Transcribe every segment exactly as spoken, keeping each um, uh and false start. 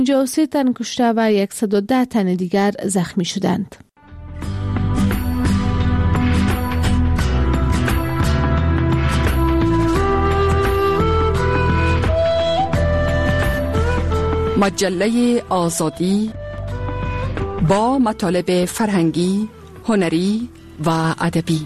پنجاه و سه تن کشته و صد و ده تن دیگر زخمی شدند. مجله آزادی با مطالب فرهنگی، هنری و ادبی.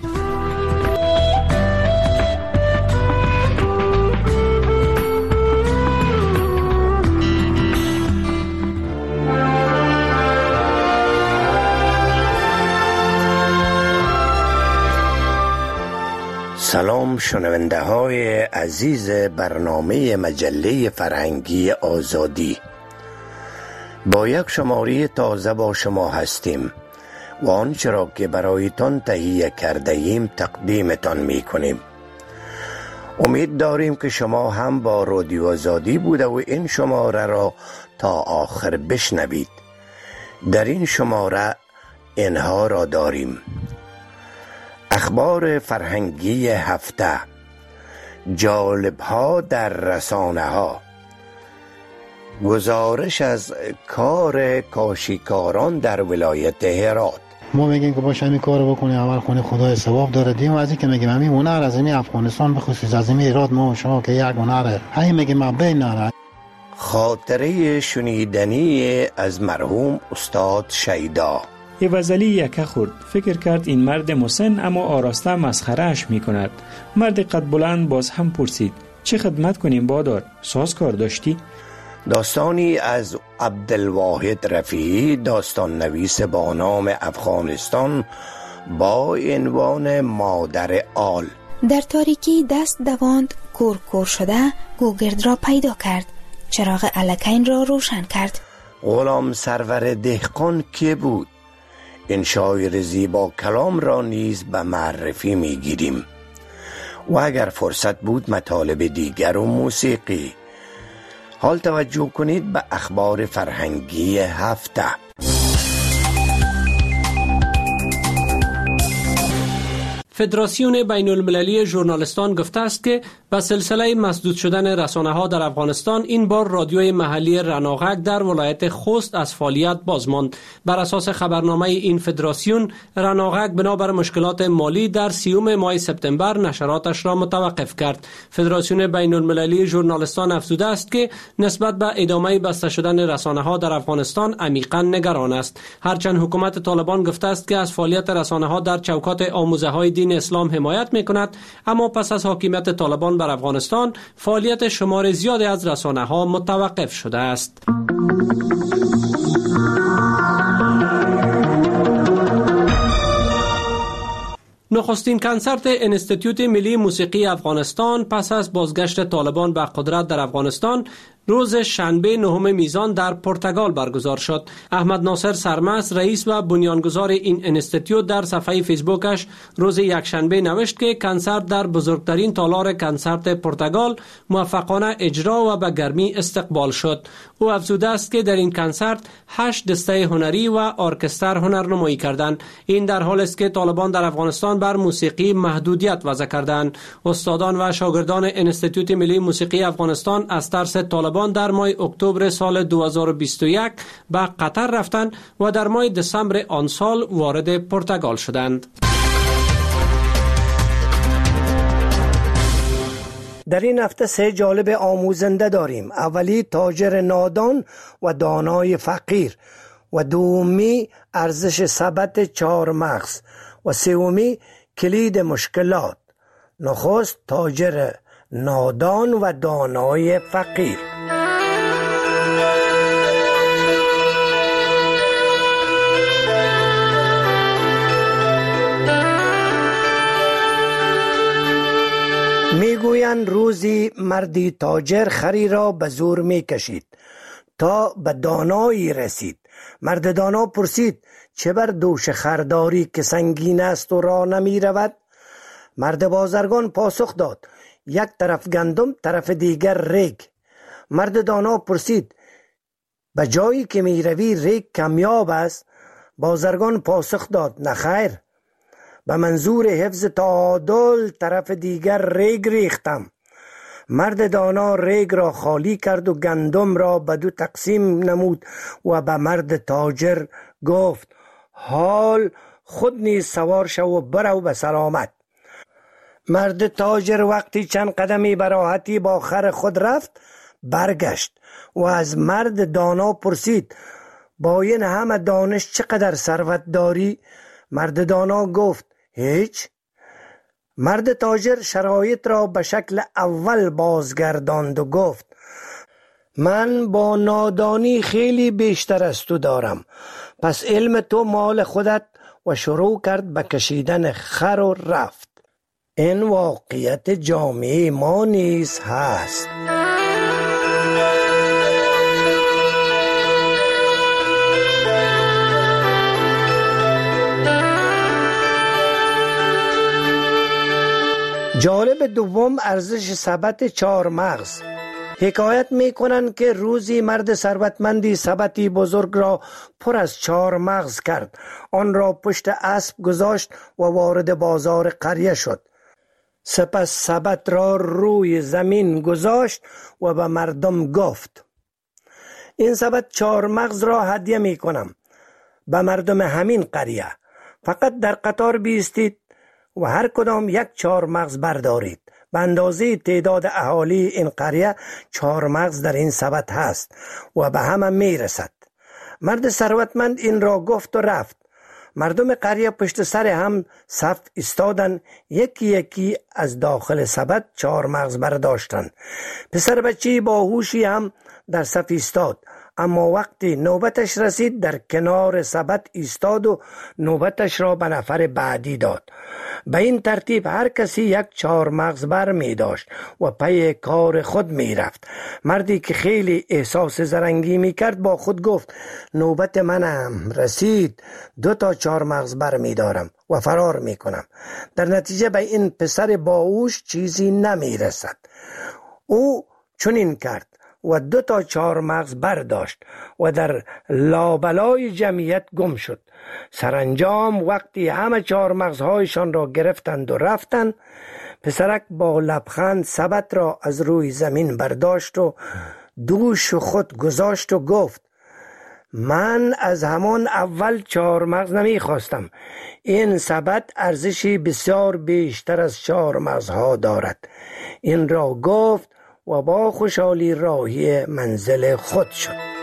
سلام شنونده های عزیز برنامه مجله فرهنگی آزادی. با یک شماره تازه با شما هستیم و آنچه را که برایتان تهیه کرده ایم تقدیمتان می کنیم. امید داریم که شما هم با رادیو آزادی بوده و این شماره را تا آخر بشنوید. در این شماره اینها را داریم: اخبار فرهنگی هفته، جالب‌ها در رسانه ها، گزارش از کار کاشیکاران در ولایت هرات. ما میگیم که باشه همین کار بکنیم، اول خونه خدای ثواب داره دیم و از این که میگیم همین هنر از این افغانستان بخصوص از این هرات ما شما که یک هنره همین میگیم ما بین نره. خاطره شنیدنی از مرحوم استاد شیدا. یه وزلی یکه خورد، فکر کرد این مرد مسن اما آراسته مسخرهش می کند. مرد قد بلند باز هم پرسید چه خدمت کنیم بادار؟ ساز کار داشتی؟ داستانی از عبدالواحد رفیعی، داستان نویس با نام افغانستان، با عنوان مادر آل. در تاریکی دست دواند، کور کور شده گوگرد را پیدا کرد، چراغ الکین را روشن کرد. غلام سرور دهقان که بود؟ این شاعر زیبا کلام را نیز به معرفی می گیریم و اگر فرصت بود مطالب دیگر و موسیقی. حال توجه کنید به اخبار فرهنگی هفته. فدراسیون بین المللی ژورنالیستان گفته است که به سلسله مسدود شدن رسانه‌ها در افغانستان این بار رادیوی محلی رناغک در ولایت خوست از فعالیت باز ماند. بر اساس خبرنامه این فدراسیون، رناغک بنابر مشکلات مالی در سیوم ماه سپتامبر نشراتش را متوقف کرد. فدراسیون بین المللی ژورنالیستان افزوده است که نسبت به ادامه بسته شدن رسانه‌ها در افغانستان عمیقاً نگران است. هرچند حکومت طالبان گفته است که از فعالیت رسانه‌ها در چوکات آموزه‌های دین اسلام حمایت می‌کند، اما پس از حاکمیت طالبان بر افغانستان فعالیت شمار زیادی از رسانه‌ها متوقف شده است. نخستین کنسرت انستیتوت ملی موسیقی افغانستان پس از بازگشت طالبان به قدرت در افغانستان روز شنبه نهم میزان در پرتغال برگزار شد. احمد ناصر سرمست، رئیس و بنیانگذار این انستیتوت، در صفحه فیسبوکش روز یکشنبه نوشت که کنسرت در بزرگترین تالار کنسرت پرتغال موفقانه اجرا و به گرمی استقبال شد. او افزوده است که در این کنسرت هشت دسته هنری و ارکستر هنرنمایی کردند. این در حالی است که طالبان در افغانستان بر موسیقی محدودیت وضع کردند. استادان و شاگردان انستیتوت ملی موسیقی افغانستان از ترس طالبان در ماه اکتبر سال دو هزار و بیست و یک به قطر رفتند و در ماه دسامبر آن سال وارد پرتغال شدند. در این هفته سه جالب آموزنده داریم. اولی تاجر نادان و دانای فقیر و دومی ارزش ثبت چهار مغز و سومی کلید مشکلات. نخست تاجر نادان و دانای فقیر. میگویند روزی مردی تاجر خری را به زور میکشید تا به دانایی رسید. مرد دانا پرسید چه بر دوش خرداری که سنگین است و راه نمی رود؟ مرد بازرگان پاسخ داد یک طرف گندم طرف دیگر ریگ. مرد دانا پرسید به جایی که می روی ریگ کمیاب است؟ بازرگان پاسخ داد نه خیر، به منظور حفظ تعادل طرف دیگر ریگ ریختم. مرد دانا ریگ را خالی کرد و گندم را به دو تقسیم نمود و به مرد تاجر گفت حال خود نیز سوار شو و برو به سلامت. مرد تاجر وقتی چند قدمی به راحتی با خر خود رفت برگشت و از مرد دانا پرسید با این همه دانش چقدر ثروت داری؟ مرد دانا گفت هیچ. مرد تاجر شرایط را به شکل اول بازگرداند و گفت من با نادانی خیلی بیشتر از تو دارم، پس علم تو مال خودت، و شروع کرد به کشیدن خر و رفت. این واقعیت جامعه ما نیز هست. جالب دوم ارزش سبد چهار مغز. حکایت می کنند که روزی مرد ثروتمندی سبدی بزرگ را پر از چهار مغز کرد، آن را پشت اسب گذاشت و وارد بازار قریه شد. سپس سبد را روی زمین گذاشت و به مردم گفت این سبد چهار مغز را هدیه می کنم به مردم همین قریه، فقط در قطار بیستید و هر کدام یک چهار مغز بردارید. به اندازه تعداد اهالی این قریه چهار مغز در این سبد هست و به همه می رسد. مرد ثروتمند این را گفت و رفت. مردم قریه پشت سر هم صف ایستادند، یکی یکی از داخل سبد چهار مغز برداشتند. پسر بچه باهوشی هم در صف ایستاد، اما وقتی نوبتش رسید در کنار سبد ایستاد و نوبتش را به نفر بعدی داد. به این ترتیب هر کسی یک چهار مغز بر می داشت و پی کار خود می رفت. مردی که خیلی احساس زرنگی می کرد با خود گفت نوبت منم رسید، دو تا چهار مغز بر می دارم و فرار می کنم. در نتیجه به این پسر باهوش چیزی نمی رسد. او چنین کرد و دو تا چهار مغز برداشت و در لابلای جمعیت گم شد. سرانجام وقتی همه چهار مغزهایشان را گرفتند و رفتند، پسرک با لبخند سبد را از روی زمین برداشت و دوش خود گذاشت و گفت من از همان اول چهار مغز نمی خواستم. این سبد ارزشی بسیار بیشتر از چهار مغزها دارد. این را گفت و با خوشحالی راهی منزل خود شد.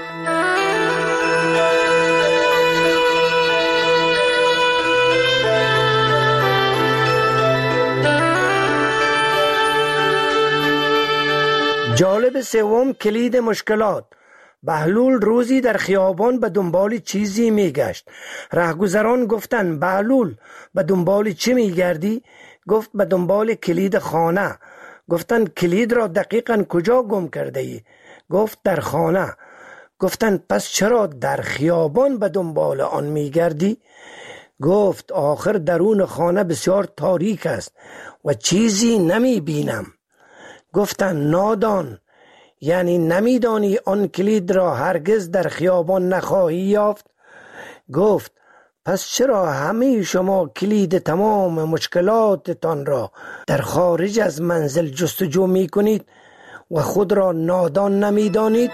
جالب سوم کلید مشکلات. بهلول روزی در خیابان به دنبال چیزی میگشت. رهگذران گفتند بهلول به دنبال چی میگردی؟ گفت به دنبال کلید خانه. گفتند کلید را دقیقاً کجا گم کرده ای؟ گفت در خانه. گفتند پس چرا در خیابان به دنبال آن میگردی؟ گفت آخر درون خانه بسیار تاریک است و چیزی نمی بینم. گفتند نادان، یعنی نمیدانی آن کلید را هرگز در خیابان نخواهی یافت؟ گفت پس چرا همه شما کلید تمام مشکلاتتان را در خارج از منزل جستجو می کنید و خود را نادان نمی دانید؟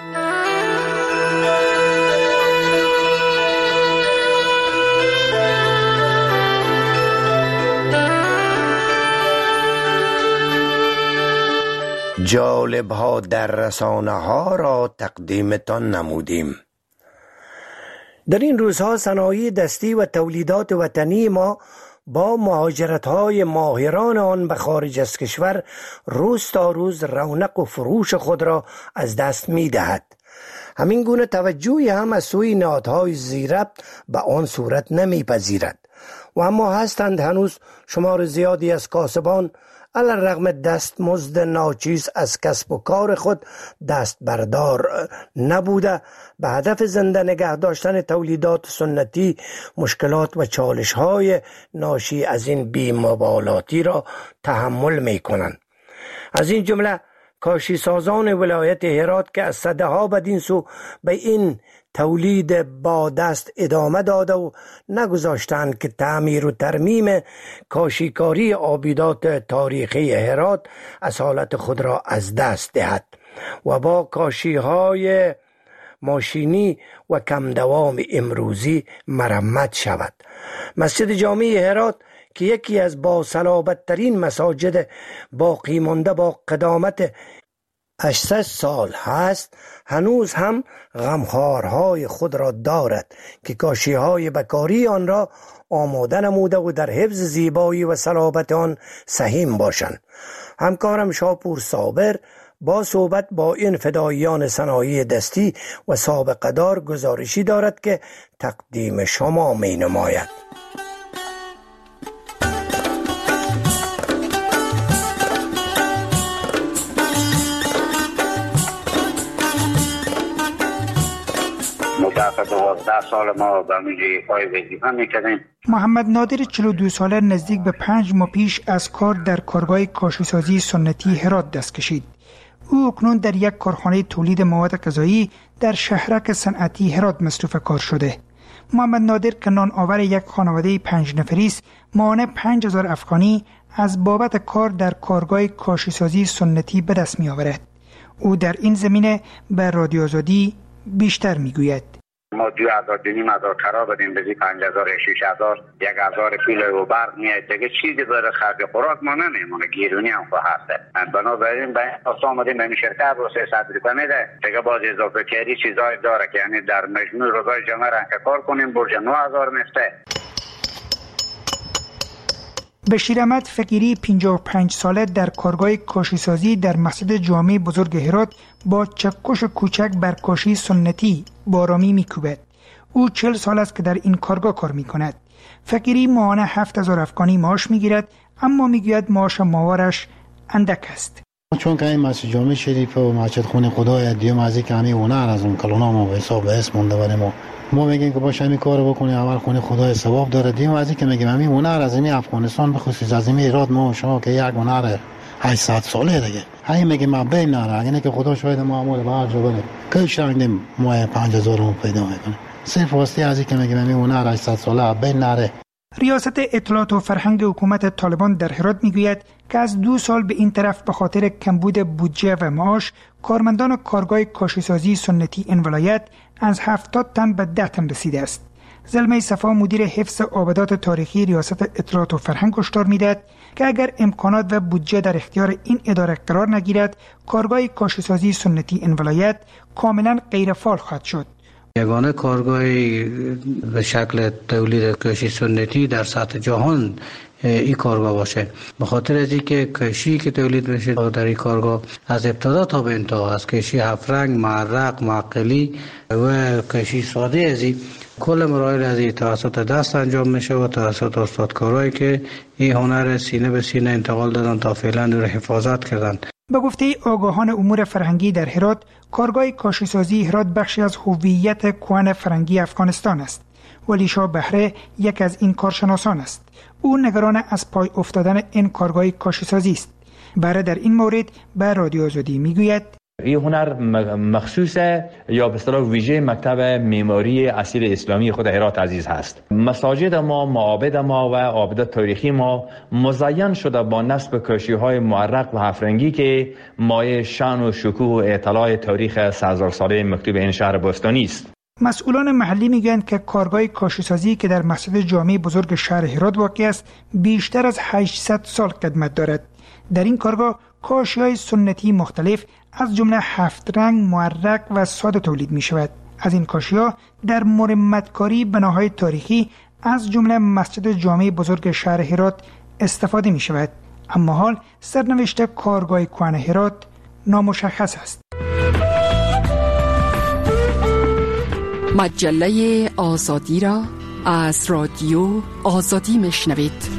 جالب ها در رسانه ها را تقدیمتان نمودیم. در این روزها صنایع دستی و تولیدات وطنی ما با مهاجرت های ماهران آن به خارج از کشور روز تا روز رونق و فروش خود را از دست می دهد. همین گونه توجهی هم از سوی نهادهای ذی‌ربط به آن صورت نمی پذیرد. و اما هستند هنوز شمار زیادی از کاسبان علی الرغم دستمزد ناچیز از کسب و کار خود دست بردار نبوده به هدف زنده نگه داشتن تولیدات سنتی مشکلات و چالش های ناشی از این بی‌مبالاتی را تحمل می کنند. از این جمله کاشی سازان ولایت هرات که از سده ها بدین سو به این تولید با دست ادامه داده و نگذاشتند که تعمیر و ترمیم کاشیکاری آبیدات تاریخی هرات اصالت خود را از دست دهد و با کاشی های ماشینی و کم دوام امروزی مرمت شود. مسجد جامع هرات که یکی از باصلابت ترین مساجد باقی مانده با قدامت هشتصد سال هست، هنوز هم غمخوارهای خود را دارد که کاشیهای بکاری آن را آماده نموده و در حفظ زیبایی و صلابت آن سهیم باشند. همکارم شاپور صابر با صحبت با این فداییان صنایع دستی و سابقه دار گزارشی دارد که تقدیم شما می نماید. دوازده سال ما به میجی پای وظیفه میکردیم. محمد نادر چهل و دو ساله نزدیک به پنج ماه پیش از کار در کارگاه کاشیسازی سنتی هرات دست کشید. او اکنون در یک کارخانه تولید مواد غذایی در شهرک صنعتی هرات مصروف کار شده. محمد نادر که نان آور یک خانواده پنج نفری است، ماهانه پنج هزار افغانی از بابت کار در کارگاه کاشیسازی سنتی به دست می آورد. او در این زمینه به رادیو آزادی بیشتر می گوید. ما دو هزار دو نیم هزار کرا بدیم بزی پنج هزار شش هزار یک هزار پول و برق میاد دیگه چیزی برای خرج خوراک ما نمیمونه، گیرونی هم خواهد. بنابراین به این آمدیم به این شرکت رو سیصد روپیه میده دیگه باز اضافه کردی چیزای داره که یعنی در مجموع روزای جمعه رنگ کار کنیم برج نه هزار میفته. بشیر احمد فقیری پنجاه و پنج ساله در کارگاه کاشیسازی در مسجد جامع بزرگ هرات با چکش کوچک بر کاشی سنتی بارامی میکوبد. او چهل سال است که در این کارگاه کار میکند. فقیری ماهانه هفت هزار افغانی معاش میگیرد، اما میگوید معاش ماهوارش اندک است. چون که این مسجد جامع شریف و مسجد خونه خدای دیو مازی که همین هنر از اون کلونا ما به حساب اسم مونده بریم و ما میگیم که باشه همین کارو بکنی، اول خونه خدای ثواب داره. دیو مازی که میگیم همین هنر از این افغانستان به خصوص از این ایراد ما شما که یک هنر هشتصد ساله دیگه همین میگیم ما بین نره اگه که خدا شاید معمول به هر جا بره که شنگیم ما پنج هزار رو پیدا میکنه صرف واسطه از این که میگیم همین هنر هشتصد ساله بین نره. ریاست اطلاعات و فرهنگ حکومت طالبان در هرات میگوید که از دو سال به این طرف به خاطر کمبود بودجه و معاش کارمندان کارگاه کاشیسازی سنتی این ولایت از هفتاد تن به ده تن رسیده است. زلمه صفا مدیر حفظ آبادات تاریخی ریاست اطلاعات و فرهنگ هشدار میدهد که اگر امکانات و بودجه در اختیار این اداره قرار نگیرد کارگاه کاشیسازی سنتی این ولایت کاملا غیر فعال خواهد شد. یگانه کارگاهی به شکل تولید کاشی سنتی در سطح جهان این کارگاه باشه، به خاطر از اینکه کاشی که تولید میشه در این کارگاه از ابتدا تا به انتها از کاشی هفت رنگ، معرق، معقلی و کاشی ساده از این کل مراحل از این توسط دست انجام میشه و توسط استادکارایی که این هنر سینه به سینه انتقال دادن تا فعلا رو حفاظت کردن. به گفته آگاهان امور فرهنگی در هرات، کارگاه کاشیسازی هرات بخشی از هویت کهن فرهنگی افغانستان است. ولی شاه بهره یک از این کارشناسان است. او نگران از پای افتادن این کارگاه کاشیسازی است. بهره در این مورد به رادیو آزادی میگوید این هنر مخصوص یا به اصطلاح ویژه مکتب معماری اصیل اسلامی خود هرات عزیز هست. مساجد ما، معابد ما و آبادات تاریخی ما مزین شده با نصب کاشی‌های معرق و هفت رنگی که مایه شأن و شکوه و اطلاع تاریخ سه هزار ساله مکتوب این شهر باستانی است. مسئولان محلی میگویند که کارگاه کاشیسازی که در مسجد جامع بزرگ شهر هرات واقع است بیشتر از هشتصد سال قدمت دارد. در این کارگاه کاشی‌های سنتی مختلف از جمله هفت رنگ، معرق و ساده تولید می شود. از این کاشی‌ها در مرمتکاری بناهای تاریخی از جمله مسجد جامع بزرگ شهر هرات استفاده می شود. اما حال سرنوشت کارگاه کهن هرات نامشخص است. مجله آزادی را از رادیو آزادی میشنوید.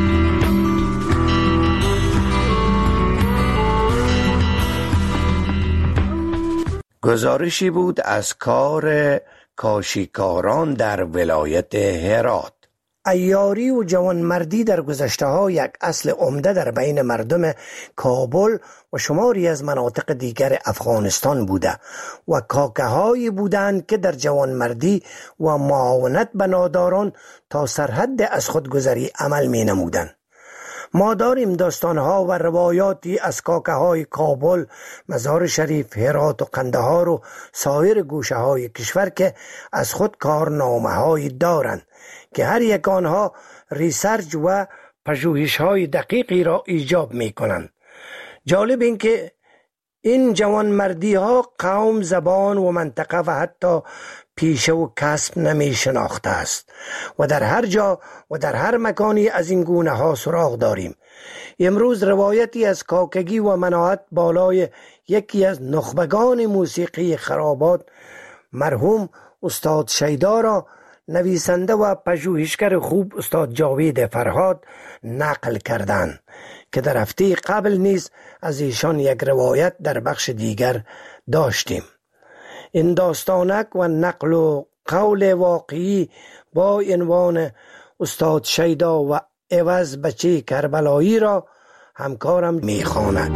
گزارشی بود از کار کاشیکاران در ولایت هرات. عیاری و جوانمردی در گذشته ها یک اصل عمده در بین مردم کابل و شماری از مناطق دیگر افغانستان بوده و کاکه هایی بودند که در جوانمردی و معاونت به ناداران تا سرحد از خودگذری عمل می نمودند. ما داریم داستانها و روایاتی از کاکه های کابل، مزار شریف، هرات و قندهار و سایر گوشه های کشور که از خود کارنامه هایی دارند که هر یک آنها ریسرچ و پژوهش های دقیقی را ایجاب می کنند. جالب این که این جوانمردی ها قوم، زبان و منطقه و حتی پیشه و کسب نمی شناخته است و در هر جا و در هر مکانی از این گونه ها سراغ داریم. امروز روایتی از کاکگی و مناعت بالای یکی از نخبگان موسیقی خرابات، مرحوم استاد شیدا را نویسنده و پژوهشگر خوب استاد جاوید فرهاد نقل کردند که در هفته قبل نیز از ایشان یک روایت در بخش دیگر داشتیم. این داستانک و نقل و قول واقعی با عنوان استاد شیدا و عوض بچه کربلایی را همکارم میخواند.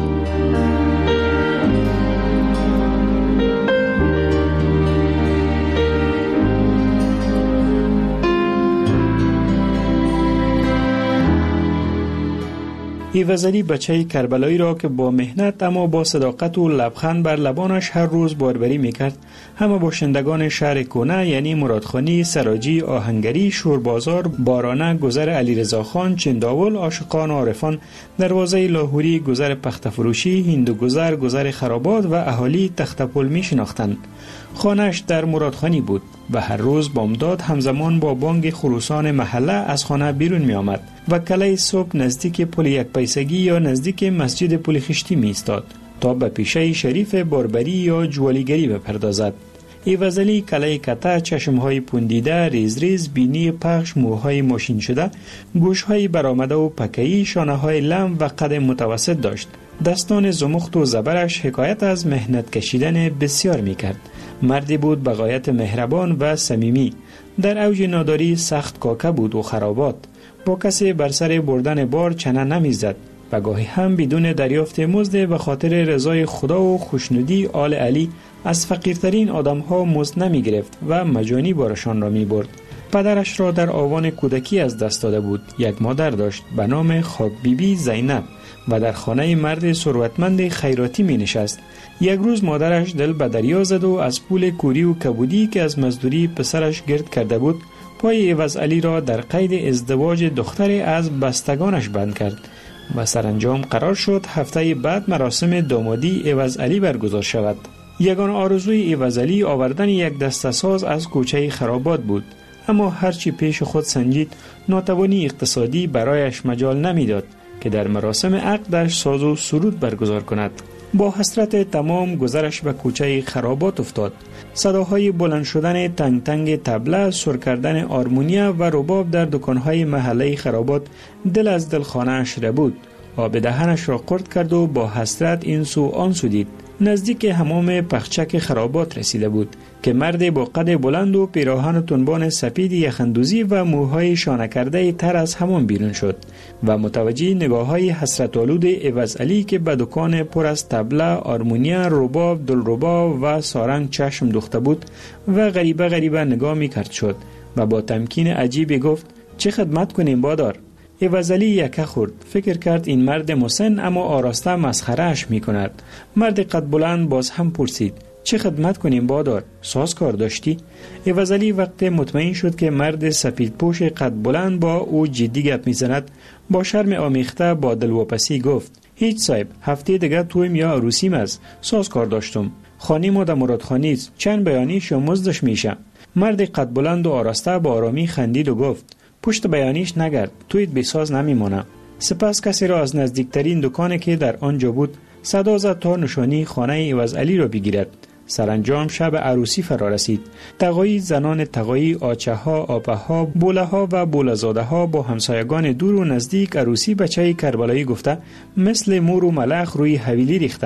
ایوزلی بچه کربلایی را که با مهنت اما با صداقت و لبخند بر لبانش هر روز باربری میکرد، همه باشندگان شهر کونه یعنی مرادخانی، سراجی، آهنگری، شوربازار، بارانه، گذر علیرضا خان، چنداول، عاشقان و عارفان، دروازه لاهوری، گذر پختفروشی، هندو گذر، گذر خرابات و اهالی تختپل می شناختند. خانه‌اش در مرادخانی بود و هر روز بامداد همزمان با بانگ خروسان محله از خانه بیرون می آمد و کله صبح نزدیک پل یک پیسگی یا نزدیک مسجد پل خشتی می ایستاد تا به پیشه شریف باربری یا جوالیگری بپردازد. ایوزلی کله کته، چشمهای پوندیده، ریز ریز، بینی پخش، موهای ماشین شده، گوشهای برآمده و پکه‌ای، شانه‌های لم و قد متوسط داشت. دستان زمخت و زبرش حکایت از مهنت کشیدن بسیار می کرد. مردی بود به غایت مهربان و صمیمی. در اوج ناداری سخت کاکه بود و خرابات. با کسی بر سر بردن بار چنه نمیزد و گاهی هم بدون دریافت مزد به خاطر رضای خدا و خوشنودی آل علی از فقیرترین آدمها مزد نمی گرفت و مجانی بارشان را می برد. پدرش را در آوان کودکی از دست داده بود. یک مادر داشت به نام خاک بیبی زینب و در خانه مرد ثروتمند خیراتی می نشست. یک روز مادرش دل به دریا زد و از پول کوری و کبودی که از مزدوری پسرش گرد کرده بود، پای عوض علی را در قید ازدواج دختری از بستگانش بند کرد و سرانجام قرار شد هفته بعد مراسم دامادی عوض علی برگزار شود. یگان آرزوی عوض علی آوردن یک دسته ساز از کوچه خرابات بود، اما هرچی پیش خود سنجید ناتوانی اقتصادی برایش مجال نمیداد که در مراسم عقدش ساز و سرود برگزار کند. با حسرت تمام گذرش به کوچه خرابات افتاد. صداهای بلند شدن تنگ تنگ طبله، سر کردن آرمونیا و رباب در دکانهای محله خرابات دل از دلخانه‌اش ربود. آب دهنش را قرد کرد و با حسرت این سو آن سو دید. نزدیک حمام پخچک خرابات رسیده بود که مرد با قد بلند و پیراهن و تنبان سپید یخندوزی و موهای شانه کرده تر از حمام بیرون شد و متوجه نگاه‌های حسرت‌آلود عوض علی که به دکان پر از طبله، آرمونیا، رباب، دلربا و سارنگ چشم دوخته بود و غریبه غریبه نگاه می‌کرد شد و با تمکین عجیبی گفت: چه خدمت کنیم بادار؟ عوض علی یکه خورد. فکر کرد این مرد مسن اما آراسته مسخره‌اش می‌کند. مرد قد بلند باز هم پرسید: چه خدمت کنیم بادار؟ ساز کار داشتی؟ عوض علی وقت مطمئن شد که مرد سفید پوش قد بلند با او جدی گپ می‌زند، با شرم آمیخته با دلواپسی گفت: هیچ صاحب، هفته دیگه تویم یا عروسیم است. ساز کار داشتم. خانی ما در مرادخانی است. چند بیانیش یا مزدش میشه. مرد قد بلند و آراسته با آرامی خندید و گفت: پشت بیانیش نگرد، تویت بساز نمیمونه. سپس کسی را از نزدیکترین دکانی که در آنجا بود صدا زد تا نشانی خانه عوض علی را بگیرد. سرانجام شب عروسی فرا رسید. تقایی زنان تقایی، آچه ها، آپه ها، بوله ها و بولزاده ها با همسایگان دور و نزدیک عروسی بچه کربلایی گفته مثل مور و ملخ روی حویلی ریختن.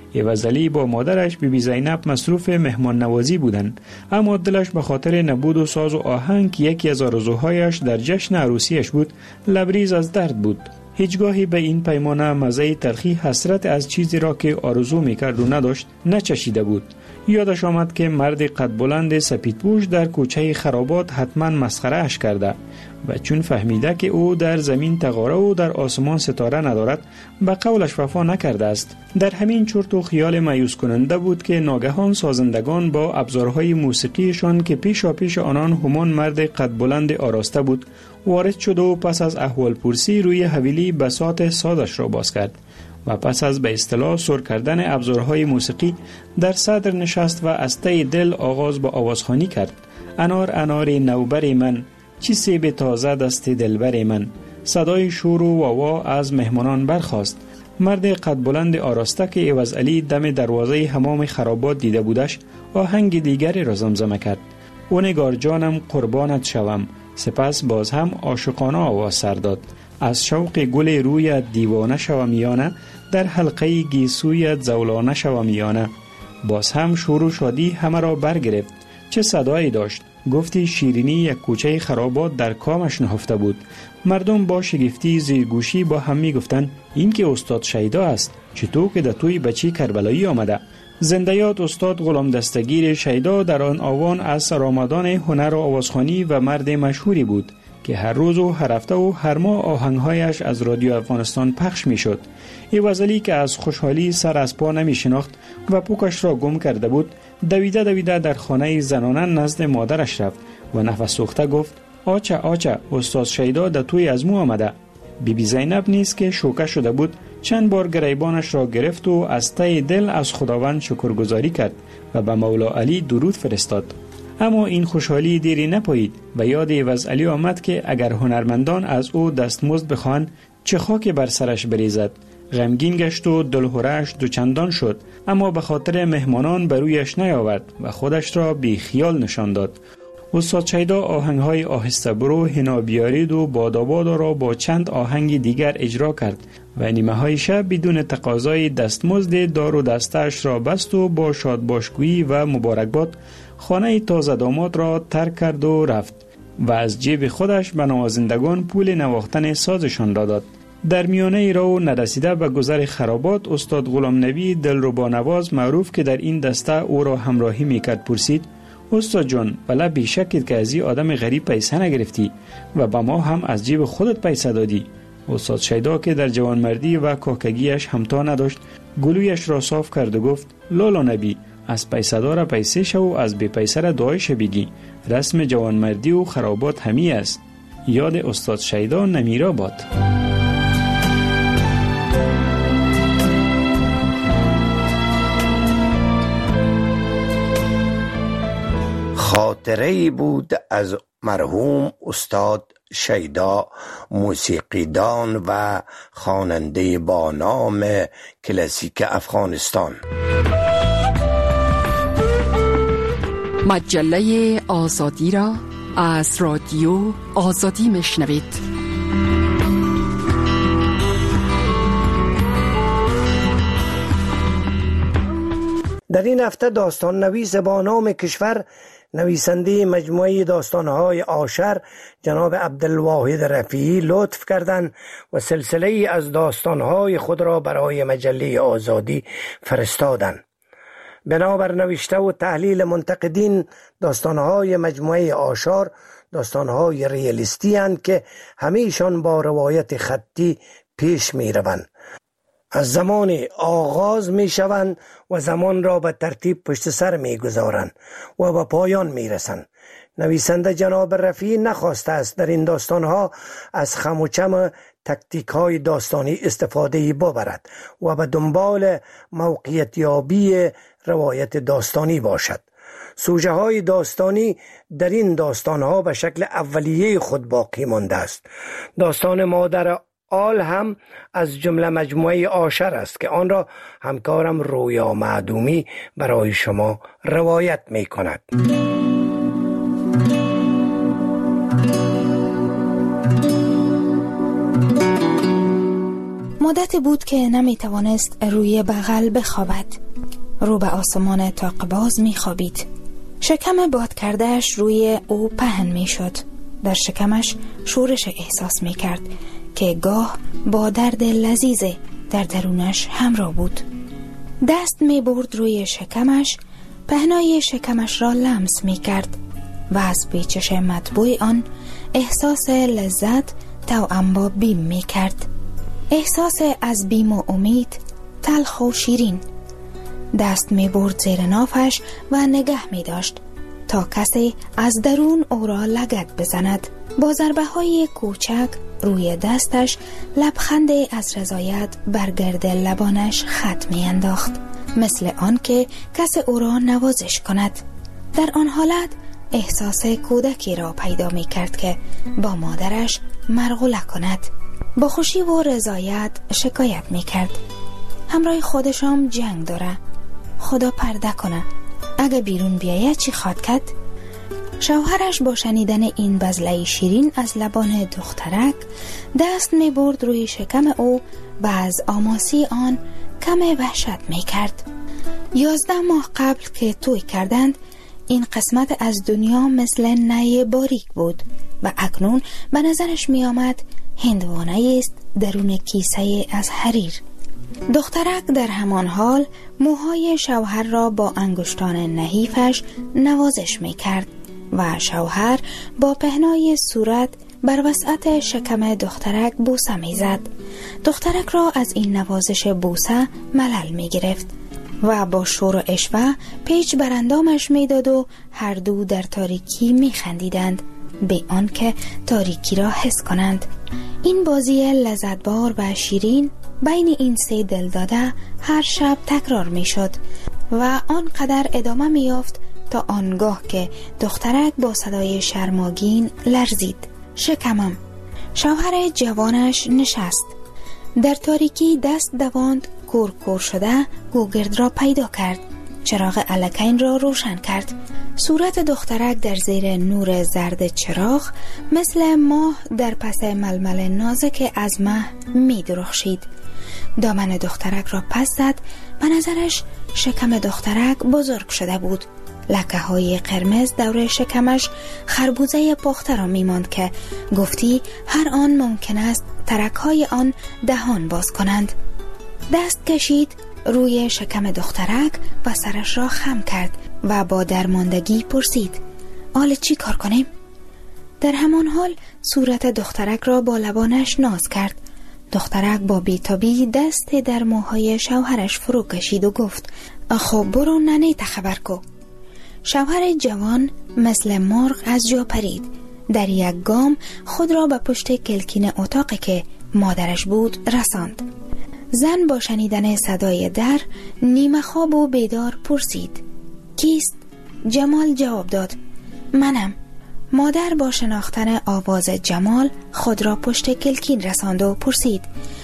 ایوزعلی با مادرش بی بی زینب مصروف مهمان نوازی بودند، اما دلش به خاطر نبود و ساز و آهنگ که یکی از آرزوهایش در جشن عروسیش بود لبریز از درد بود. هیچگاهی به این پیمانه مزه تلخی حسرت از چیزی را که آرزو میکرد و نداشت نچشیده بود. یادش آمد که مرد قد بلند سپیدپوش در کوچه خرابات حتما مسخره اش کرده و چون فهمیده که او در زمین تغاره و در آسمان ستاره ندارد به قولش وفا نکرده است. در همین چرت و خیال مایوس کننده بود که ناگهان سازندگان با ابزارهای موسیقیشان که پیشا پیش آنان همان مرد قد بلند آراسته بود وارد شد و پس از احوال پرسی روی حویلی بساط سازش را باز کرد و پس از به اصطلاح سر کردن ابزارهای موسیقی در صدر نشست و از ته دل آغاز به آوازخوانی کرد. انار انار نوبر من، چی سیب تازه دست دلبر من. صدای شور و واوا از مهمانان برخاست. مرد قد بلند آراسته که ایوزعلی دم دروازه حمام خرابات دیده بودش آهنگ دیگری را زمزمه کرد. او نگار جانم قربانت شوم. سپس باز هم عاشقانه آواز سر داد. از شوق گل روی دیوانه شوم یانه، در حلقه گیسویت زولانه شوم یانه. باز هم شور و شادی همه را برگرفت. چه صدایی داشت! گفتی شیرینی یک کوچه خرابات در کامش نهفته بود. مردم با شگفتی زیرگوشی با هم می گفتند این که استاد شیدا است، چطور که در توی بچی کربلایی آمده. زنده یاد استاد غلام دستگیر شیدا در آن آوان از سرآمدان هنر و آوازخوانی و مرد مشهوری بود که هر روز و هر هفته و هر ماه آهنگهایش از رادیو افغانستان پخش می شد. ایوزعلی که از خوشحالی سر از پا نمی شناخت و پوکش را گم کرده بود دویده دویده در خانه زنانه نزد مادرش رفت و نفس سوخته گفت آچه آچه استاد شیدا در توی از مو آمده. بی بی زینب نیز که شوکه شده بود چند بار گریبانش را گرفت و از ته دل از خداوند شکرگزاری کرد و به مولا علی درود فرستاد. اما این خوشحالی دیری نپایید و یاد ایوزعلی آمد که اگر هنرمندان از او دستمزد بخواهند چه خاک بر سرش بریزد. غمگین گشت و دلهره‌اش دوچندان شد، اما به خاطر مهمانان بر رویش نیاورد و خودش را بی خیال نشان داد. استاد شیدا آهنگ‌های آهسته برو حنا بیارید و بادابادا را با چند آهنگ دیگر اجرا کرد و نیمه‌های شب بدون تقاضای دستمزد دار و دستش را بست و با شادباشگویی و مبارکباد خانه تازه داماد را ترک کرد و رفت و از جیب خودش به نوازندگان پول نواختن سازشان را داد. در میانه راه نرسیده به گذر خرابات استاد غلام نبی دلربا نواز معروف که در این دسته او را همراهی میکرد پرسید استاد جان بله بیشکید که از این آدم غریب پیسه نگرفتی و به ما هم از جیب خودت پیسه دادی. استاد شیدا که در جوانمردی و کاکگیش همتا نداشت گلویش را صاف کرد و گفت لالا نبی از پیسه دار پیسه شو و از بی پیسه را دعایش بگی. رسم جوانمردی و خرابات همی است. یاد استاد شیدا نمیرا باد. خاطره‌ای بود از مرحوم استاد شیدا، موسیقیدان و خواننده با نام کلاسیک افغانستان. مجله آزادی را از رادیو آزادی میشنوید. در این هفته داستان نویس با نام کشور، نویسنده مجموعه داستانهای آشر جناب عبدالواحد رفیعی لطف کردند و سلسله از داستانهای خود را برای مجله آزادی فرستادند. بنابر نوشته و تحلیل منتقدین داستانهای مجموعه آشار داستانهای ریالیستی هستند که همیشان با روایت خطی پیش می روند. از زمان آغاز می شوند و زمان را به ترتیب پشت سر می گذارند و به پایان می رسند. نویسنده جناب رفیعی نخواسته است در این داستانها از خم و چم تکتیک های داستانی استفاده ببرد و به دنبال موقعیت یابی روایت داستانی باشد. سوژه های داستانی در این داستان ها به شکل اولیه خود باقی مانده است. داستان مادر آل هم از جمله مجموعه آشر است که آن را همکارم رویا معدومی برای شما روایت می کند. مدتی بود که نمی توانست روی بغل بخوابد. رو به آسمان طاق‌باز می خوابید. شکم باد کردهش روی او پهن می شد. در شکمش شورش احساس می کرد که گاه با درد لذیذ در درونش همراه بود. دست می برد روی شکمش، پهنای شکمش را لمس می کرد و از پیچش مطبوع آن احساس لذت توأم با بیم می کرد. احساس از بیم و امید، تلخ و شیرین. دست می برد زیر نافش و نگه می داشت تا کسی از درون او را لگد بزند. با ضربه های کوچک روی دستش لبخند از رضایت بر گرد لبانش خط می انداخت، مثل آن که کسی او را نوازش کند. در آن حالت احساس کودکی را پیدا می کرد که با مادرش مرغوله کند. با خوشی و رضایت شکایت می کرد: همراه خودشم جنگ داره، خدا پرده کنه، اگه بیرون بیاید چی خواد کرد؟ شوهرش با شنیدن این بزله شیرین از لبان دخترک دست می برد روی شکم او و از آماسی آن کم وحشت می کرد. یازده ماه قبل که توی کردند این قسمت از دنیا مثل نی باریک بود و اکنون به نظرش می آمد هندوانه است درون کیسه از حریر. دخترک در همان حال موهای شوهر را با انگشتان نحیفش نوازش می کرد و شوهر با پهنای صورت بر وسعت شکم دخترک بوسه می زد. دخترک را از این نوازش بوسه ملل می گرفت و با شور و اشوه پیچ بر اندامش می داد و هر دو در تاریکی می خندیدند به آن که تاریکی را حس کنند. این بازی لذتبار و شیرین بین این سه دل داده هر شب تکرار می شد و آنقدر ادامه می یافت تا آنگاه که دخترک با صدای شرماگین لرزید: شکمم. شوهر جوانش نشست. در تاریکی دست دواند، کور کور شده گوگرد را پیدا کرد. چراغ الکین را روشن کرد. صورت دخترک در زیر نور زرد چراغ مثل ماه در پس ململ نازک از مه می درخشید. دامن دخترک را پس زد. به نظرش شکم دخترک بزرگ شده بود. لکه های قرمز دور شکمش خربوزه پخته را می ماند که گفتی هر آن ممکن است ترک های آن دهان باز کنند. دست کشید روی شکم دخترک و سرش را خم کرد و با درماندگی پرسید: حالا چی کار کنیم؟ در همان حال صورت دخترک را با لبانش ناز کرد. دخترک با بیتابی دست در موهای شوهرش فرو کشید و گفت: خب برو ننه تخبر کو. شوهر جوان مثل مرغ از جا پرید. در یک گام خود را به پشت کلکین اتاقی که مادرش بود رساند. زن با شنیدن صدای در نیمه خواب و بیدار پرسید: کیست؟ جمال جواب داد: منم. مادر با شناختن آواز جمال خود را پشت کلکین رساند و پرسید: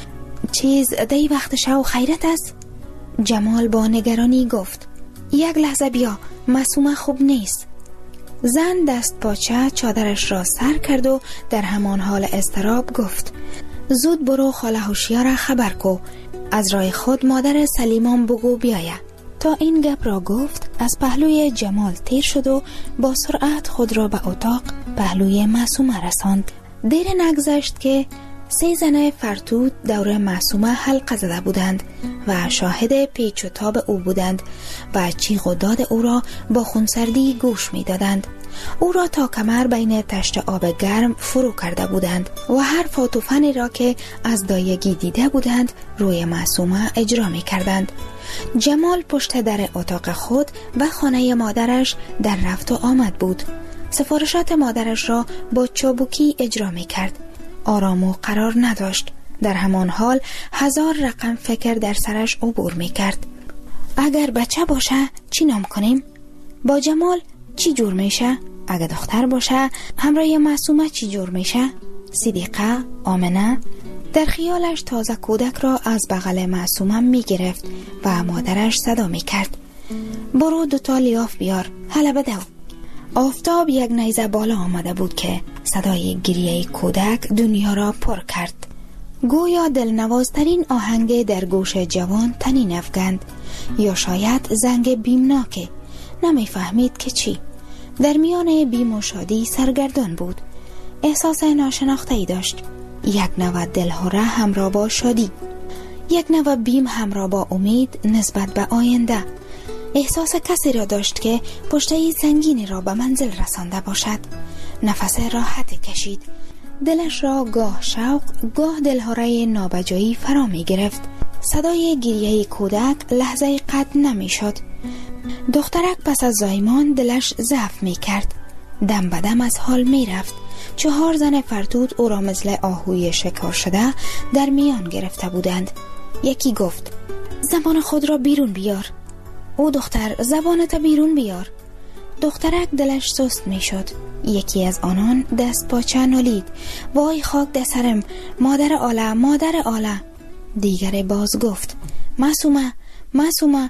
چیز دی وقت شو خیرت است؟ جمال با نگرانی گفت: یک لحظه بیا، معصومه خوب نیست. زن دست پاچه چادرش را سر کرد و در همان حال اضطراب گفت: زود برو خاله هوشیار خبر کو، از راه خود مادر سلیمان بگو بیایه. تا این گپ را گفت از پهلوی جمال تیر شد و با سرعت خود را به اتاق پهلوی معصومه رساند. دیر نگذشت که سه زن فرتود دور معصومه حلقه زده بودند و شاهد پیچ و تاب او بودند و چیغ و داد او را با خونسردی گوش می دادند. او را تا کمر بین تشت آب گرم فرو کرده بودند و هر فاتوفنی را که از دایگی دیده بودند روی معصومه اجرا می کردند. جمال پشت در اتاق خود و خانه مادرش در رفت و آمد بود. سفارشات مادرش را با چابوکی اجرا می کرد. آرام و قرار نداشت. در همان حال هزار رقم فکر در سرش عبور می کرد. اگر بچه باشه چی نام کنیم؟ با جمال چی جور میشه؟ اگر دختر باشه همراه معصومه چی جور میشه؟ صدیقه؟ آمنه؟ در خیالش تازه کودک را از بغل معصومه می گرفت و مادرش صدا می کرد: برو دوتا لیاف بیار، حالا بدو. آفتاب یک نیزه بالا آمده بود که صدای گریه کودک دنیا را پر کرد. گویا دلنوازترین آهنگ در گوش جوان تنین افگند، یا شاید زنگ بیمناکه. نمیفهمید که چی. در میان بیم و شادی سرگردان بود. احساس ناشناخته‌ای داشت. یک نوع دلهره همراه با شادی، یک نوع بیم همراه با امید نسبت به آینده. احساس کسی را داشت که پشته سنگینی را به منزل رسانده باشد. نفس راحت کشید. دلش را گاه شوق، گاه دلهره نابجایی فرا می گرفت. صدای گریه کودک لحظه قطع نمی شد. دخترک پس از زایمان دلش ضعف می کرد. دم به دم از حال می رفت. چهار زن فرتود او را مثل آهوی شکار شده در میان گرفته بودند. یکی گفت: زبان خود را بیرون بیار. او دختر زبانت بیرون بیار. دخترک دلش سست می شد. یکی از آنان دست پاچه نالید: وای خاک در سرم، مادر آله، مادر آله. دیگر باز گفت: معصومه، معصومه،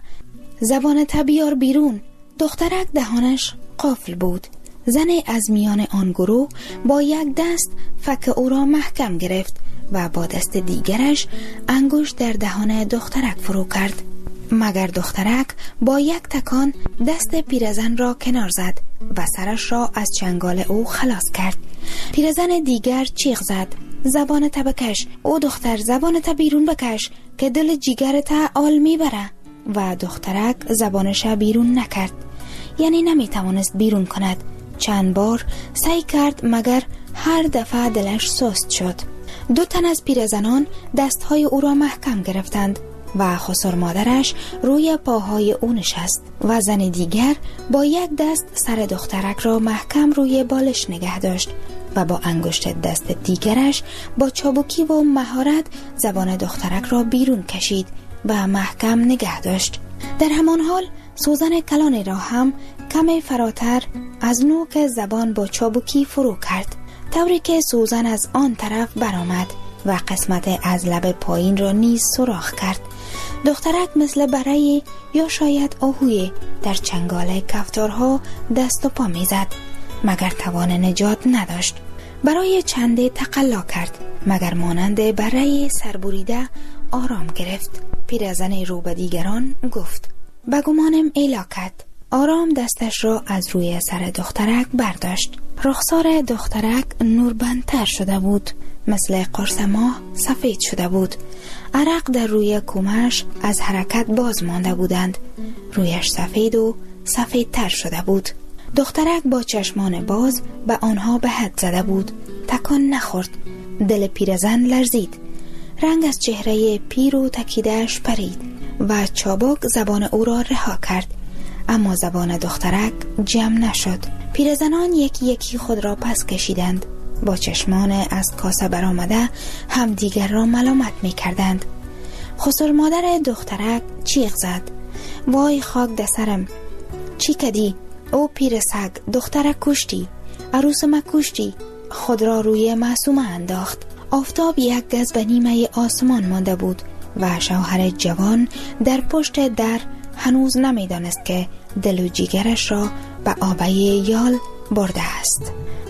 زبانت بیار بیرون. دخترک دهانش قفل بود. زن از میان آن گروه با یک دست فک او را محکم گرفت و با دست دیگرش انگشت در دهان دخترک فرو کرد. مگر دخترک با یک تکان دست پیرزن را کنار زد و سرش را از چنگال او خلاص کرد. پیرزن دیگر چیغ زد: زبانت بکش، او دختر زبانت بیرون بکش که دل جیگرت آل میبره. و دخترک زبانش بیرون نکرد، یعنی نمیتوانست بیرون کند. چند بار سعی کرد مگر هر دفعه دلش سست شد. دو تن از پیرزنان دستهای او را محکم گرفتند و خسر مادرش روی پاهای او نشست و زن دیگر با یک دست سر دخترک را محکم روی بالش نگه داشت و با انگشت دست دیگرش با چابکی و مهارت زبان دخترک را بیرون کشید و محکم نگه داشت. در همان حال سوزن کلانی را هم کمی فراتر از نوک زبان با چابکی فرو کرد، طوری که سوزن از آن طرف برآمد و قسمت از لب پایین را نیز سوراخ کرد. دخترک مثل برای یا شاید آهوی در چنگال کفتارها دست و پا میزد، مگر توان نجات نداشت. برای چنده تقلا کرد، مگر مانند برای سربریده آرام گرفت. پیرزن رو به دیگران گفت: بگمانم ایلاکت. آرام دستش را از روی سر دخترک برداشت. رخسار دخترک نوربندتر شده بود، مثل قرص ماه سفید شده بود. عرق در روی کمش از حرکت باز مانده بودند. رویش سفید و سفیدتر شده بود. دخترک با چشمان باز به آنها به حد زده بود. تکان نخورد. دل پیرزن لرزید. رنگ از چهره پیر و تکیده‌اش پرید و چابک زبان او را رها کرد، اما زبان دخترک جمع نشد. پیرزنان یکی یکی خود را پس کشیدند. با چشمان از کاسه برآمده هم دیگر را ملامت می کردند. خسر مادر دخترک چیغ زد: وای خاک در سرم، چی کدی؟ او پیر سگ، دخترک کشتی، عروس ما کشتی. خود را روی معصومه انداخت. آفتاب یک گز به نیمه آسمان مانده بود و شوهر جوان در پشت در هنوز نمیدانست که دل و جیگرش را به آبه یال برده است.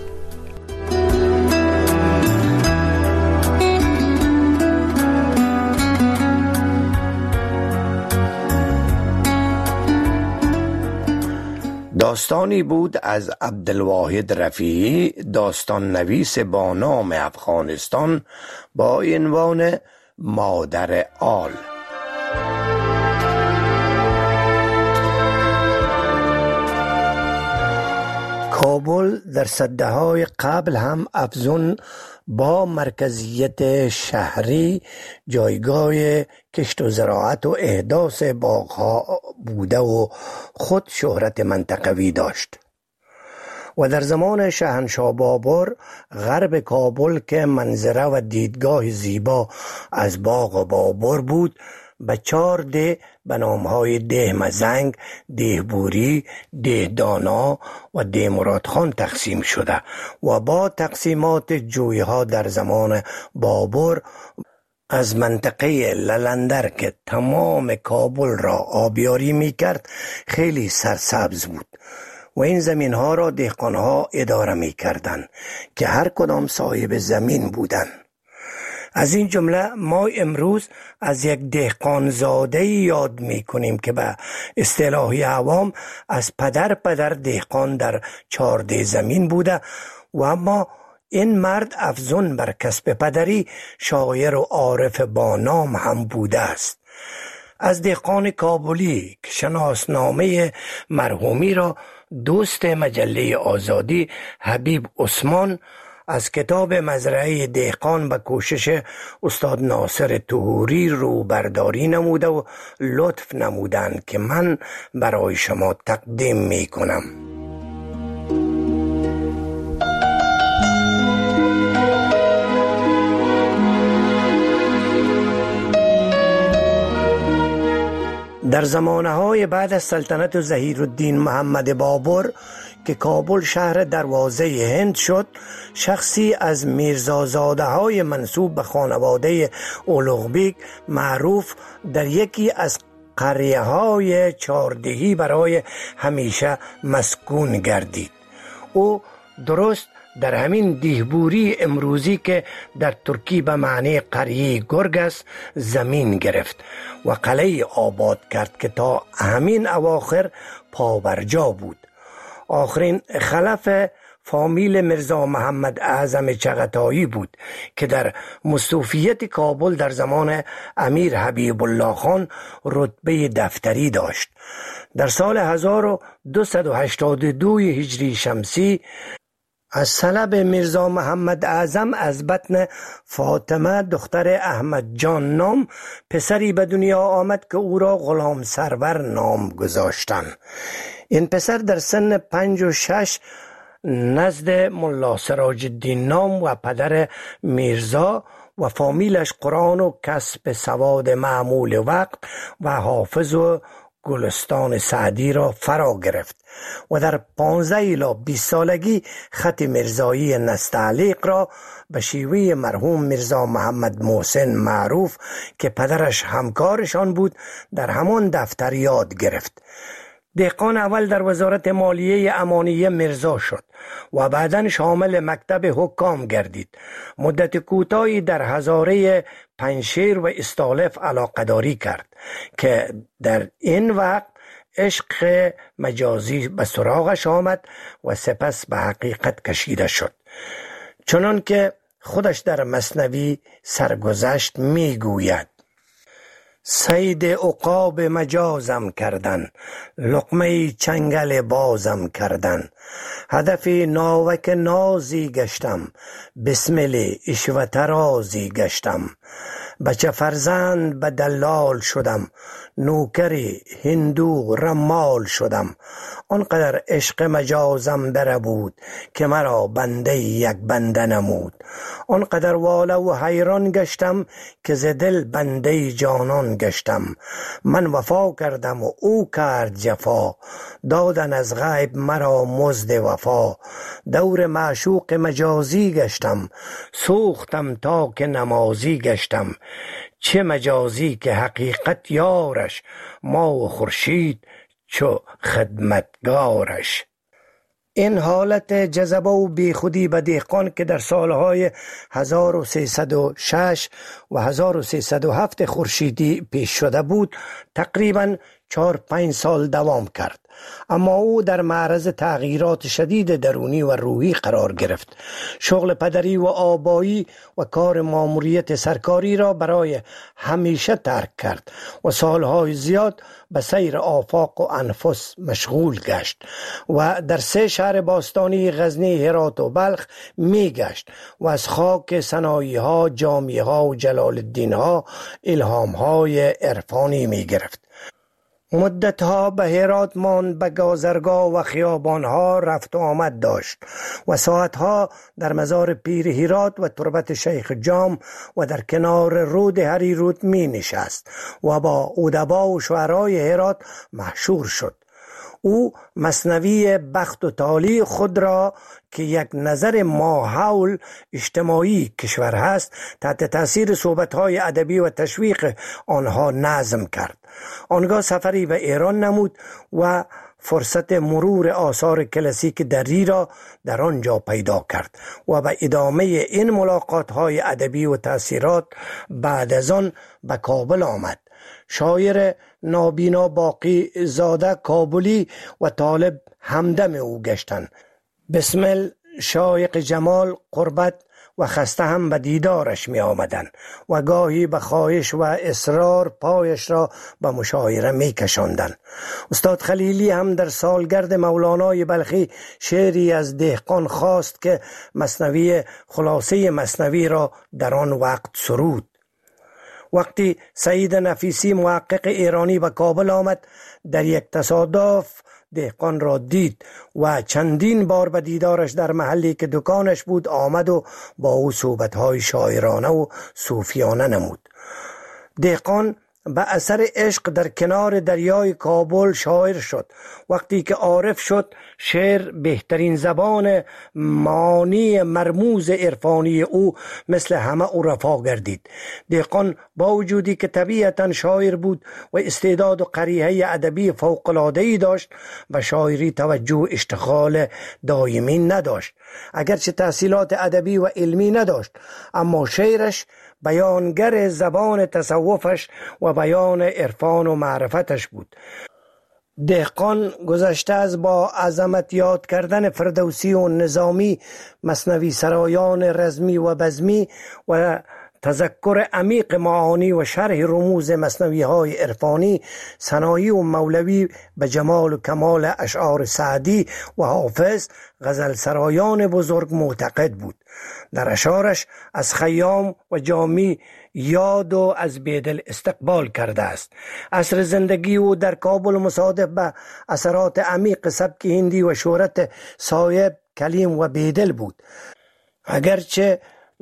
داستانی بود از عبدالواحد رفیعی، داستان نویس با نام افغانستان، با عنوان مادر آل. کابل در سده‌های قبل هم افزون با مرکزیت شهری جایگاه کشت و زراعت و احداث باغ‌ها بوده و خود شهرت منطقوی داشت و در زمان شاهنشاه بابر غرب کابل که منظره و دیدگاه زیبا از باغ بابر بود به چهار ده به نامهای ده مزنگ، ده بوری، ده دانا و ده مرادخان تقسیم شده و با تقسیمات جویها در زمان بابر از منطقه للندر که تمام کابل را آبیاری می کرد خیلی سرسبز بود و این زمین ها را دهقان ها اداره می کردن که هر کدام صاحب زمین بودن. از این جمله ما امروز از یک دهقانزاده یاد می کنیم که به اصطلاح عوام از پدر پدر دهقان در چارده زمین بوده و اما این مرد افزون بر کسب پدری شاعر و عارف با نام هم بوده است. از دهقان کابلی که شناسنامه مرحومی را دوست مجله آزادی حبیب عثمان از کتاب مزرعه دهقان به کوشش استاد ناصر طهوری رو برداری نموده و لطف نمودند که من برای شما تقدیم می کنم. در زمانه‌های بعد از سلطنت ظهیرالدین محمد بابر که کابل شهر دروازه هند شد، شخصی از میرزازاده های منسوب به خانواده اولوغبیک معروف در یکی از قریه های چاردهی برای همیشه مسکون گردید. او درست در همین دیهبوری امروزی که در ترکی به معنی قریه گرگ است زمین گرفت و قلعه آباد کرد که تا همین اواخر پابرجا بود. آخرین خلف فامیل میرزا محمد اعظم چغتایی بود که در مستوفیت کابل در زمان امیر حبیب الله خان رتبه دفتری داشت. در سال هزار و دویست و هشتاد و دو هجری شمسی از طلب میرزا محمد اعظم از بطن فاطمه دختر احمد جان نام پسری به دنیا آمد که او را غلام سرور نام گذاشتند. این پسر در سن پنج و شش نزد ملا سراج الدین نام و پدر میرزا و فامیلش قرآن و کسب سواد معمول وقت و حافظ و گلستان سعدی را فرا گرفت و در پانزده الی بیست سالگی خط میرزایی نستعلیق را به شیوه مرحوم میرزا محمد محسن معروف که پدرش همکارشان بود در همان دفتر یاد گرفت. دهقان اول در وزارت مالیه امانیه میرزا شد و بعداً شامل مکتب حکام گردید. مدت کوتاهی در هزاره پنشیر و استالف علاقه‌داری کرد که در این وقت عشق مجازی به سراغش آمد و سپس به حقیقت کشیده شد، چنان که خودش در مثنوی سرگذشت می گوید: صید عقاب مجازم کردن، لقمه چنگل بازم کردن، هدف ناوک نازی گشتم، بسمل عشوه ترازی گشتم، بچه فرزند به دلال شدم، نوکری هندو رمال شدم، آنقدر عشق مجازم بره بود که مرا بنده یک بنده نمود، آنقدر واله و حیران گشتم که ز دل بنده جانان گشتم، من وفا کردم و او کرد جفا، دادن از غیب مرا مزد وفا، دور معشوق مجازی گشتم، سوختم تا که نمازی گشتم، چه مجازی که حقیقت یارش، ما و خورشید چو خدمتگارش. این حالت جذبه و بیخودی به دهقان که در سالهای هزار و سیصد و شش و هزار و سیصد و هفت خورشیدی پیش شده بود تقریباً چهار پنج سال دوام کرد، اما او در معرض تغییرات شدید درونی و روحی قرار گرفت. شغل پدری و آبایی و کار ماموریت سرکاری را برای همیشه ترک کرد و سالهای زیاد به سیر آفاق و انفس مشغول گشت و در سه شهر باستانی غزنی، هرات و بلخ می گشت و از خاک سنایی ها، جامی ها و جلال الدین ها الهام های عرفانی می گرفت. مدتها به هرات ماند، به گازرگاه و خیابانها رفت و آمد داشت و ساعتها در مزار پیر هرات و تربت شیخ جام و در کنار رود هریرود می نشست و با ادبا و شعرای هرات محشور شد. او مثنوی بخت و تالی خود را که یک نظر ماحول اجتماعی کشور هست تحت تاثیر صحبت‌های ادبی و تشویق آنها نظم کرد. آنگاه سفری به ایران نمود و فرصت مرور آثار کلاسیک دری را در آنجا پیدا کرد و به ادامه این ملاقات‌های ادبی و تأثیرات بعد از آن به کابل آمد. شاعر نابینا باقی زاده کابلی و طالب همدم او گشتند. بسمل، شایق جمال، قربت و خسته هم به دیدارش می آمدن و گاهی به خواهش و اصرار پایش را به مشاعره می کشاندن. استاد خلیلی هم در سالگرد مولانای بلخی شعری از دهقان خواست که مثنوی خلاصه مثنوی را در آن وقت سرود. وقتی سعید نفیسی محقق ایرانی به کابل آمد، در یک تصادف دهقان را دید و چندین بار به دیدارش در محلی که دکانش بود آمد و با او صحبت‌های شاعرانه و صوفیانه نمود. دهقان به اثر عشق در کنار دریای کابل شاعر شد. وقتی که عارف شد، شعر بهترین زبان معانی مرموز عرفانی او مثل همه عرفا گردید. دهقان با وجودی که طبیعتا شاعر بود و استعداد و قریحه ادبی فوق‌العاده‌ای داشت، و شاعری توجه و اشتغال دائمی نداشت. اگرچه تحصیلات ادبی و علمی نداشت، اما شعرش بیانگر زبان تصوفش و بیان عرفان و معرفتش بود. دهقان گذشته از با عظمت یاد کردن فردوسی و نظامی، مثنوی سرایان رزمی و بزمی و تذکر عمیق معانی و شرح رموز مثنوی های عرفانی، ثنایی و مولوی به جمال و کمال اشعار سعدی و حافظ، غزل سرایان بزرگ معتقد بود. در اشعارش از خیام و جامی یاد و از بیدل استقبال کرده است. عصر زندگی او در کابل مصادف به اثرات عمیق سبک هندی و شهرت صایب، کلیم و بیدل بود. اگرچه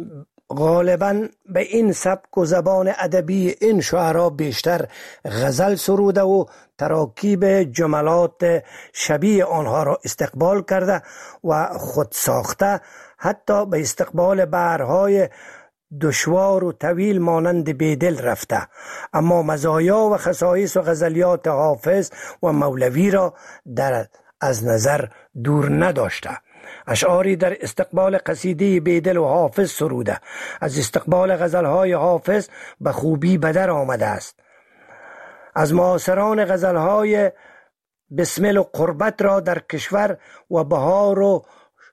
غالباً به این سبک و زبان ادبی این شعرا بیشتر غزل سروده و تراکیب جملات شبیه آنها را استقبال کرده و خود ساخته، حتی به استقبال بحرهای دشوار و طویل مانند بیدل رفته، اما مزایا و خصایص و غزلیات حافظ و مولوی را در از نظر دور نداشته. اشعاری در استقبال قصیده بیدل و حافظ سروده، از استقبال غزلهای حافظ به خوبی بدر آمده است. از معاصران غزلهای بسمل و قربت را در کشور و بهار و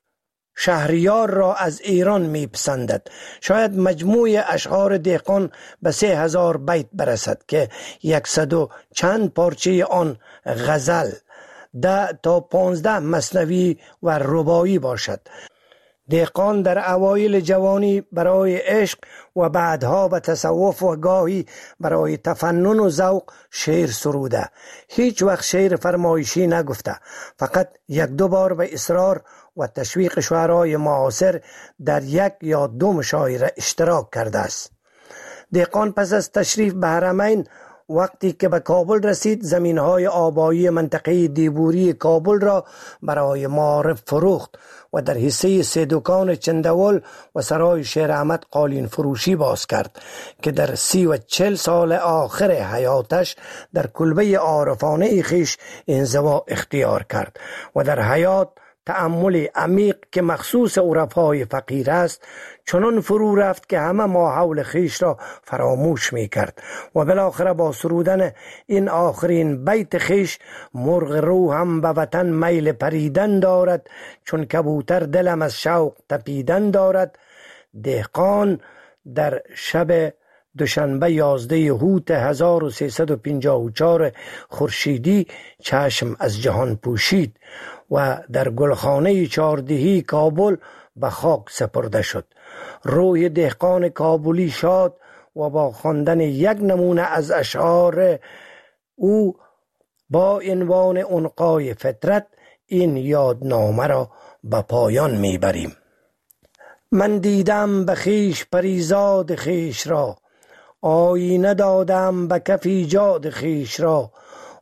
شهریار را از ایران می پسندد. شاید مجموع اشعار دهقان به سه هزار بیت برسد که یکصد و چند پارچه آن غزل، ده تا پانزده مثنوی و رباعی باشد. دهقان در اوایل جوانی برای عشق و بعدها به تصوف و گاهی برای تفنن و ذوق شعر سروده. هیچ وقت شعر فرمایشی نگفته، فقط یک دو بار به اصرار و تشویق شعرای معاصر در یک یا دو مشاعره اشتراک کرده است. دهقان پس از تشریف به حرمین، وقتی که به کابل رسید، زمینهای آبایی منطقه دیبوری کابل را برای معارف فروخت و در حصه سه دکان چندول و سرای شیر احمد قالین فروشی باز کرد که در سی و چل سال آخر حیاتش در کلبه عارفانه خیش انزوا اختیار کرد و در حیات تأمل عمیق که مخصوص عرفای فقیر است چنان فرو رفت که همه ما حول خیش را فراموش می کرد و بالاخره با سرودن این آخرین بیت خیش: مرغ روحم به وطن میل پریدن دارد، چون کبوتر دلم از شوق تپیدن دارد، دهقان در شب دوشنبه یازده هوت هزار و سیصد و پنجاه و چهار خورشیدی چشم از جهان پوشید و در گلخانه چهاردهی کابل به خاک سپرده شد. روح دهقان کابلی شاد و با خواندن یک نمونه از اشعار او با عنوان عنقای فطرت این یادنامه را به پایان میبریم. من دیدم به خیش پریزاد خیش را، آینه دادم به کف ایجاد خیش را،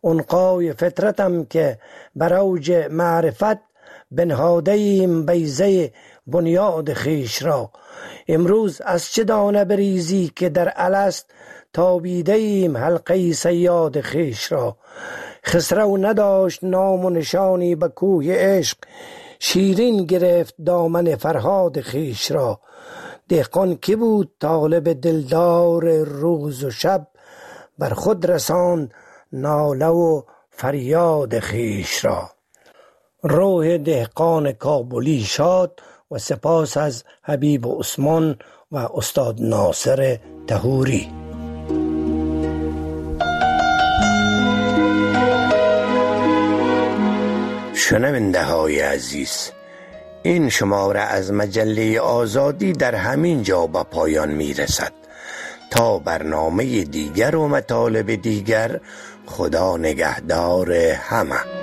عنقای فطرتم که بر اوج معرفت بنهادیم بیضه بنیاد خیش را. امروز از چه دانه بریزی که در الست تابیدیم حلقه صیاد خیش را. خسرو نداشت نام و نشانی به کوه عشق، شیرین گرفت دامن فرهاد خیش را. دهقان کی بود طالب دلدار روز و شب، بر خود رساند ناله و فریاد خیش را. روح دهقان کابلی شاد و سپاس از حبیب عثمان و استاد ناصر طهوری. شنونده های عزیز، این شماره از مجله آزادی در همین جا به پایان می رسد. تا برنامه دیگر و مطالب دیگر، خدا نگهدار همه.